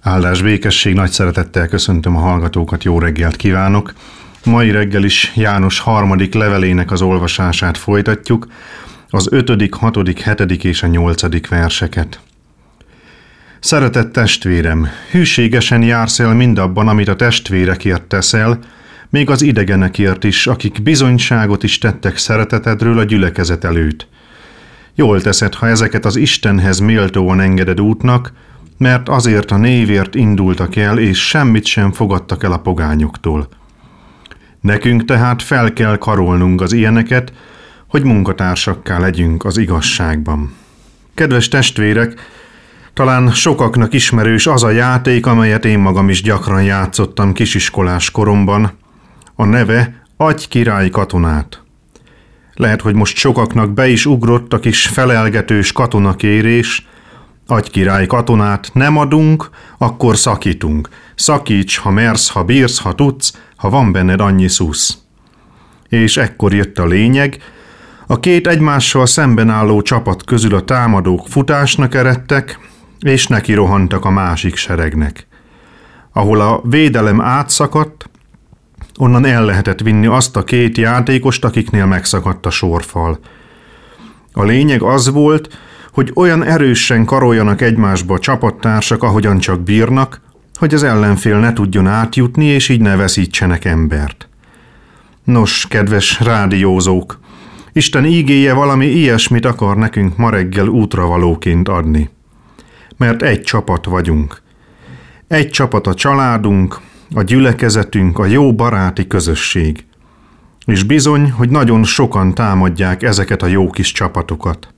Áldás, békesség, nagy szeretettel köszöntöm a hallgatókat, jó reggelt kívánok! Mai reggel is János 3. levelének az olvasását folytatjuk, az 5., 6., 7. és a 8. verseket. Szeretett testvérem, hűségesen jársz el mindabban, amit a testvérekért teszel, még az idegenekért is, akik bizonyságot is tettek szeretetedről a gyülekezet előtt. Jól teszed, ha ezeket az Istenhez méltóan engeded útnak, mert azért a névért indultak el, és semmit sem fogadtak el a pogányoktól. Nekünk tehát fel kell karolnunk az ilyeneket, hogy munkatársakká legyünk az igazságban. Kedves testvérek, talán sokaknak ismerős az a játék, amelyet én magam is gyakran játszottam kisiskolás koromban. A neve Adj király katonát. Lehet, hogy most sokaknak be is ugrott a kis felelgetős katonakérés. Adj király katonát, nem adunk, akkor szakítunk. Szakíts, ha mersz, ha bírsz, ha tudsz, ha van benned annyi szusz. És ekkor jött a lényeg. A két egymással szemben álló csapat közül a támadók futásnak eredtek, és neki rohantak a másik seregnek. Ahol a védelem átszakadt, onnan el lehetett vinni azt a két játékost, akiknél megszakadt a sorfal. A lényeg az volt, hogy olyan erősen karoljanak egymásba a csapattársak, ahogyan csak bírnak, hogy az ellenfél ne tudjon átjutni, és így ne veszítsenek embert. Nos, kedves rádiózók, Isten ígéje valami ilyesmit akar nekünk ma reggel útravalóként adni. Mert egy csapat vagyunk. Egy csapat a családunk, a gyülekezetünk, a jó baráti közösség. És bizony, hogy nagyon sokan támadják ezeket a jó kis csapatokat.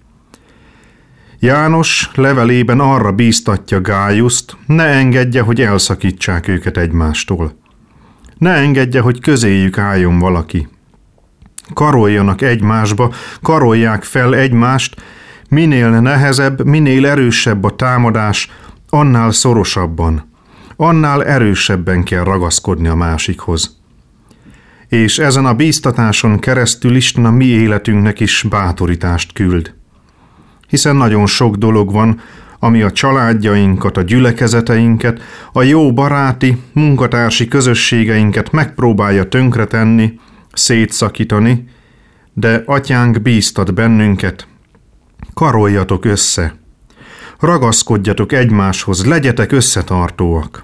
János levelében arra bíztatja Gájuszt, ne engedje, hogy elszakítsák őket egymástól. Ne engedje, hogy közéjük álljon valaki. Karoljanak egymásba, karolják fel egymást, minél nehezebb, minél erősebb a támadás, annál szorosabban, annál erősebben kell ragaszkodni a másikhoz. És ezen a bíztatáson keresztül Isten a mi életünknek is bátorítást küld. Hiszen nagyon sok dolog van, ami a családjainkat, a gyülekezeteinket, a jó baráti, munkatársi közösségeinket megpróbálja tönkretenni, szétszakítani, de Atyánk bíztat bennünket, karoljatok össze, ragaszkodjatok egymáshoz, legyetek összetartóak.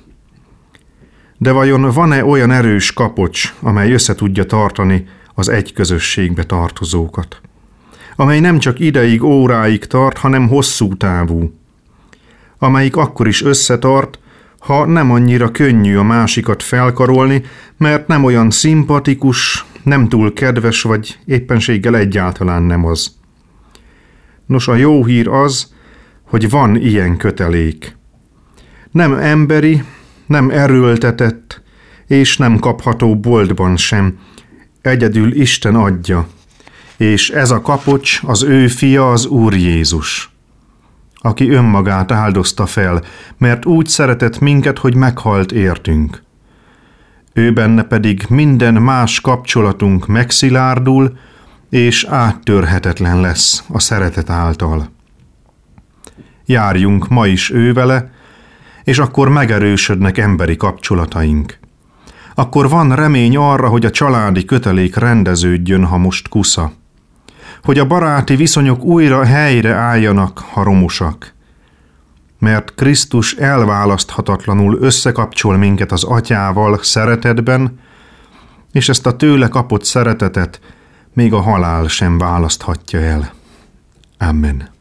De vajon van-e olyan erős kapocs, amely össze tudja tartani az egy közösségbe tartozókat? Amely nem csak ideig, óráig tart, hanem hosszú távú. Amelyik akkor is összetart, ha nem annyira könnyű a másikat felkarolni, mert nem olyan szimpatikus, nem túl kedves, vagy éppenséggel egyáltalán nem az. Nos, a jó hír az, hogy van ilyen kötelék. Nem emberi, nem erőltetett, és nem kapható boltban sem. Egyedül Isten adja, és ez a kapocs az ő fia, az Úr Jézus, aki önmagát áldozta fel, mert úgy szeretett minket, hogy meghalt értünk. Ő benne pedig minden más kapcsolatunk megszilárdul, és áttörhetetlen lesz a szeretet által. Járjunk ma is ővele, és akkor megerősödnek emberi kapcsolataink. Akkor van remény arra, hogy a családi kötelék rendeződjön, ha most kusza. Hogy a baráti viszonyok újra helyre álljanak, ha romosak. Mert Krisztus elválaszthatatlanul összekapcsol minket az Atyával szeretetben, és ezt a tőle kapott szeretetet még a halál sem választhatja el. Amen.